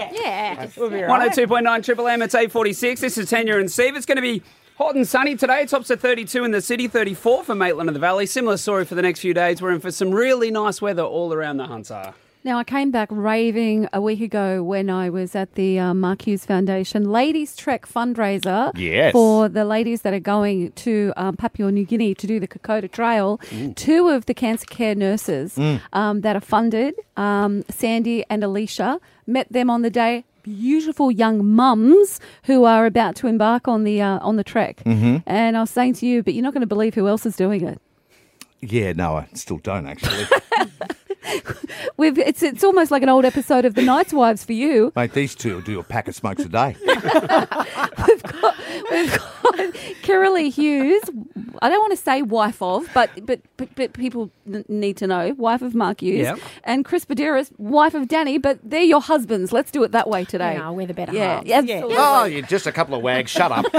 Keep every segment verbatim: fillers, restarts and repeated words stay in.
Yeah. Yeah. We'll be right. one oh two point nine Triple M, it's eight forty-six. This is Tanya and Steve. It's going to be hot and sunny today. Tops at thirty-two in the city, thirty-four for Maitland and the Valley. Similar story for the next few days. We're in for some really nice weather all around the Hunter. Now, I came back raving a week ago when I was at the uh, Mark Hughes Foundation Ladies Trek fundraiser Yes. for the ladies that are going to um, Papua New Guinea to do the Kokoda Trail. Mm. Two of the cancer care nurses um, that are funded, um, Sandy and Alicia, met them on the day. Beautiful young mums who are about to embark on the uh, on the trek. Mm-hmm. And I was saying to you, but you're not going to believe who else is doing it. Yeah, no, I still don't actually. We've, it's it's almost like an old episode of The Night's Wives for you. Mate, these two will do a pack of smokes a day. We've got, we've got Kiralee Hughes. I don't want to say wife of, but but but, but people n- need to know wife of Mark Hughes, Yep. and Chris Badeiras, wife of Danny. But they're your husbands. Let's do it that way today. No, we're the better yeah, halves. yeah, absolutely. Oh, you're just a couple of wags. Shut up.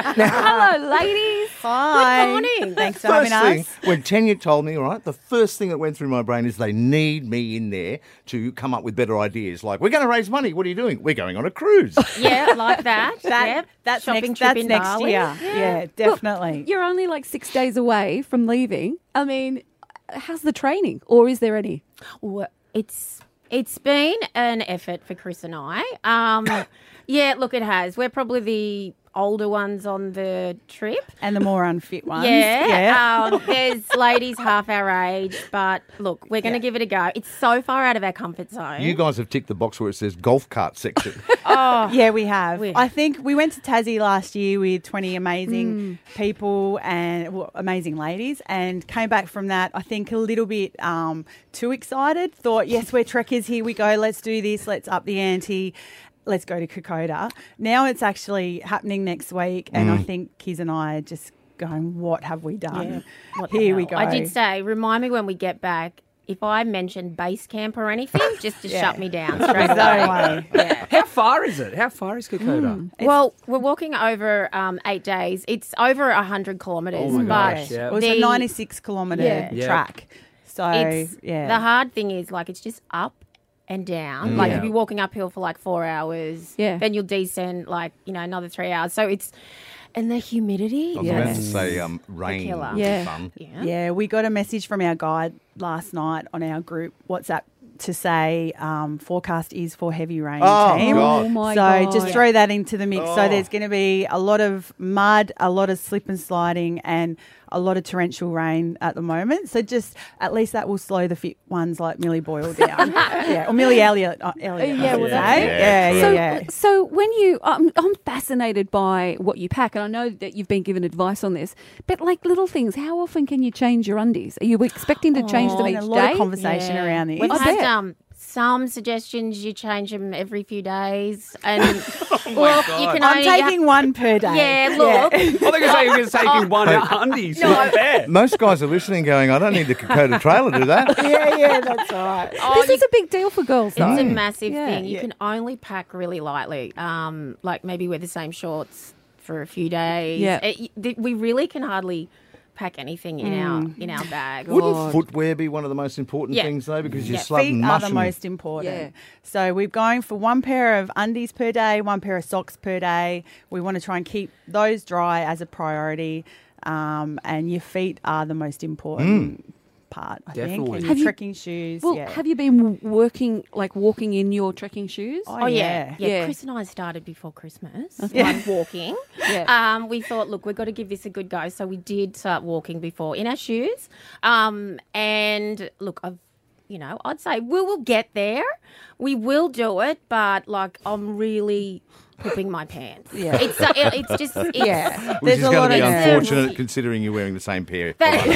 Hello, ladies. Hi. Good morning. Thanks for First having thing, us. when Tanya told me, all right, the first thing that went through my brain is they need me in there to come up with better ideas. Like, we're going to raise money. What are you doing? We're going on a cruise. Yeah, like that. That, Yep. That's Shopping next, trip that's in next Bali. year. Yeah, definitely. You're only like six days away from leaving. I mean, how's the training, or is there any? Well, it's it's been an effort for Chris and I. Um, yeah, look, it has. We're probably the older ones on the trip. And the more unfit ones. Yeah, Yeah. Um, there's ladies half our age, but look, we're going to give it a go. It's so far out of our comfort zone. You guys have ticked the box where it says golf cart section. oh, Yeah, we have. We- I think we went to Tassie last year with twenty amazing people and well, amazing ladies, and came back from that, I think, a little bit um, too excited. Thought, yes, we're trekkers, here we go, let's do this, let's up the ante. Let's go to Kokoda. Now it's actually happening next week, and I think Kiz and I are just going, what have we done? what the Here we hell? go. I did say, remind me when we get back, if I mention base camp or anything, just to Yeah. shut me down straight No away. way. Yeah. How far is it? How far is Kokoda? Well, we're walking over um, eight days. It's over one hundred kilometres. Oh my but gosh, yeah. It was the, a ninety-six kilometre Yeah. Yeah. track. So, It's, yeah. The hard thing is, like, it's just up and down. Like, Yeah. you'll be walking uphill for, like, four hours. Yeah. Then you'll descend, like, you know, another three hours. So it's... And the humidity. I was Yes. about to say um, rain killer. would be Yeah. fun. Yeah. Yeah, we got a message from our guide last night on our group WhatsApp to say um, forecast is for heavy rain. Oh, team. God. Oh my so God. just throw that into the mix. So Oh. there's going to be a lot of mud, a lot of slip and sliding, and a lot of torrential rain at the moment. So just at least that will slow the fit ones like Millie Boyle down. yeah, or Millie Elliott. Uh, Elliott Yeah, I should well, say. that's it. yeah, yeah, So, yeah. so when you, I'm, I'm fascinated by what you pack, and I know that you've been given advice on this. But like little things, how often can you change your undies? Are you expecting to change them Oh, each and a lot day? of conversation Yeah. around this. We've I had bet. um, some suggestions you change them every few days. And look, you can I'm only... you taking one per day. have- Yeah, look. I think I say you're taking one undies. Not bad. Most guys are listening going, I don't need the Kokoda trailer to do that. yeah, yeah, that's all right. Oh, This you- is a big deal for girls, though. It's a massive Yeah. thing. You Yeah. can only pack really lightly. Um, like maybe wear the same shorts for a few days. Yeah. It- th- we really can hardly pack anything in our in our bag. Wouldn't footwear be one of the most important Yeah. things, though? Because you're Yeah. slab Feet and are the mushroom. most important. Yeah. So we're going for one pair of undies per day, one pair of socks per day. We want to try and keep those dry as a priority. Um, and your feet are the most important part, I think. Definitely. And Have your you- trekking shoes. Well, yeah. have you been working, like walking in your trekking shoes? Oh, Oh yeah. yeah. yeah, Yeah. Chris and I started before Christmas, Yeah. like walking. Yeah. Um, we thought, look, we've got to give this a good go, so we did start walking before in our shoes. Um, and look, I've, you know, I'd say we will get there. We will do it, but like I'm really pooping my pants. Yeah. it's uh, it, it's just it's, Yeah. Which is There's a going lot to be of unfortunate considering you're wearing the same pair for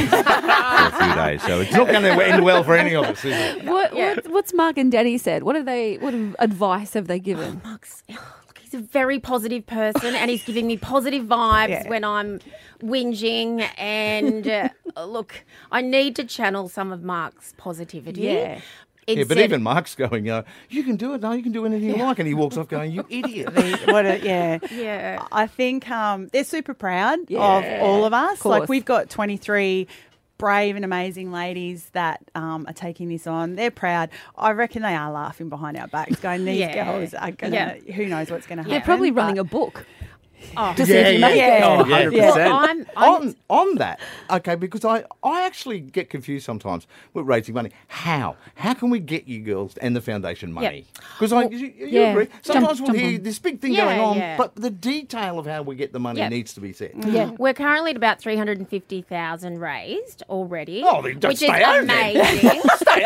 That- a few days. So it's not going to end well for any of us, is it? What, Yeah. what, what's Mark and Daddy said? What have they? What advice have they given? Mark's, look, he's a very positive person, and he's giving me positive vibes Yeah. when I'm whinging. And uh, look, I need to channel some of Mark's positivity. Yeah. Yeah, but Instead- even Mark's going, uh, you can do it. No, you can do anything you like. And he walks off going, you idiot. what a, yeah. Yeah. I think um, they're super proud Yeah. of all of us. Course. Like we've got twenty-three brave and amazing ladies that um, are taking this on. They're proud. I reckon they are laughing behind our backs, going, "These Yeah. girls are gonna. Yeah. Who knows what's going to happen?" They're probably but- running a book. Oh, To see if you make yeah. it. Oh, Yeah. one hundred Yeah. percent. I'm, I'm On on that, okay, because I, I actually get confused sometimes with raising money. How? How can we get you girls and the foundation money? Because I, you, you yeah. agree. Sometimes Jump- we'll jump hear on. this big thing Yeah, going on, yeah. but the detail of how we get the money Yeah. needs to be set. Yeah, we're currently at about three hundred fifty thousand raised already. Oh, then just which stay is home then. amazing. stay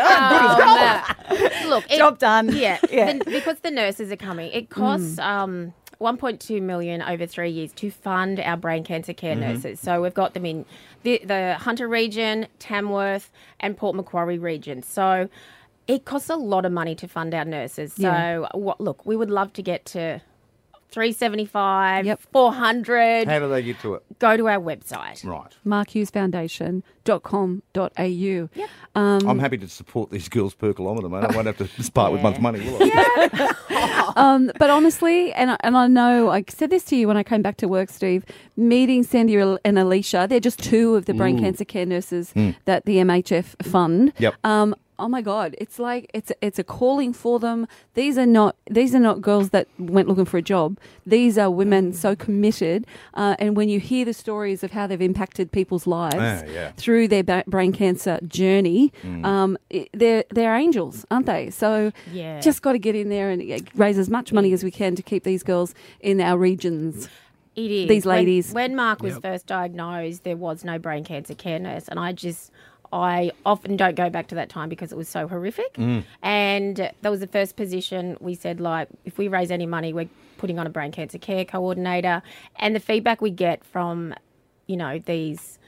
home. Look, it- Job done. Yeah, Yeah. the- because the nurses are coming. It costs um, one point two million over three years to fund our brain cancer care nurses. So we've got them in the, the Hunter region, Tamworth, and Port Macquarie region. So it costs a lot of money to fund our nurses. So Yeah. what, look, we would love to get to three seventy-five, Yep. four hundred. How do they get to it? Go to our website. Right. mark hughes foundation dot com dot a u. Yep. I'm happy to support these girls per kilometre, mate. I won't have to part with Yeah. much money, will I? Um, but honestly, and I, and I know I said this to you when I came back to work, Steve, meeting Sandy and Alicia, they're just two of the brain cancer care nurses that the M H F fund. Yep. Um, oh my God, it's like it's it's a calling for them. These are not these are not girls that went looking for a job. These are women so committed. Uh, and when you hear the stories of how they've impacted people's lives Ah, yeah. through their ba- brain cancer journey, um, it, they're they're angels, aren't they? So Yeah. just got to get in there and uh, raise as much money as we can to keep these girls in our regions. It is. These When- ladies. When, Mark was first diagnosed, there was no brain cancer care nurse. And I just, I often don't go back to that time because it was so horrific. And that was the first position we said, like, if we raise any money, we're putting on a brain cancer care coordinator. And the feedback we get from, you know, these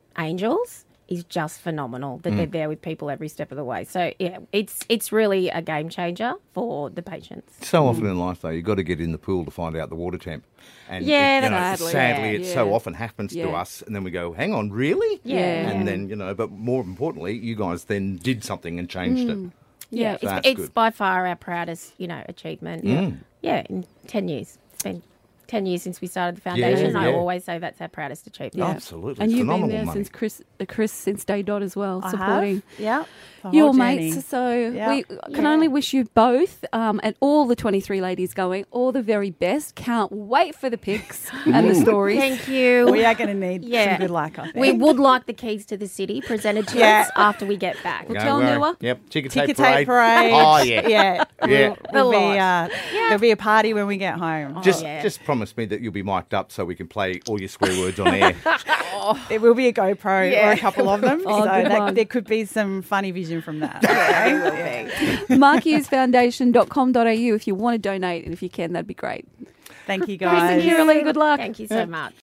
angels is just phenomenal that they're there with people every step of the way. So, yeah, it's it's really a game changer for the patients. So often in life, though, you've got to get in the pool to find out the water temp. And Yeah, it, you know, sadly. sadly, Yeah. it so Yeah. often happens to Yeah. us, and then we go, "Hang on, really?" Yeah. And then you know, but more importantly, you guys then did something and changed it. Yeah, So it's, that's it's good. by far our proudest, you know, achievement. Yeah, yeah, in ten years. It's been ten years since we started the foundation. I yeah. always say that's our proudest achievement. Absolutely, And you've phenomenal been there money. since Chris, uh, Chris since day dot as well, I supporting. have. Yeah. the Your whole journey. mates, so Yeah. we can only wish you both um, and all the twenty-three ladies going all the very best. Can't wait for the pics and the stories. Thank you. We are going to need Yeah. some good luck, I think. We would like the keys to the city presented to Yeah. us after we get back. Well, Don't tell worry. Noah. Yep, ticker Ticker tape tape parade. parade. Oh yeah. Yeah. Yeah. There'll The be, lot. uh, there'll be a party when we get home. Just, yeah. just promise me that you'll be mic'd up so we can play all your swear words on air. It will be a GoPro or a couple of them. Oh, so good that, one. there could be some funny vision from that. Yeah. mark hughes foundation dot com dot a u if you want to donate, and if you can, that'd be great. Thank you Chris and guys. Kiralee, good luck. Thank you so much.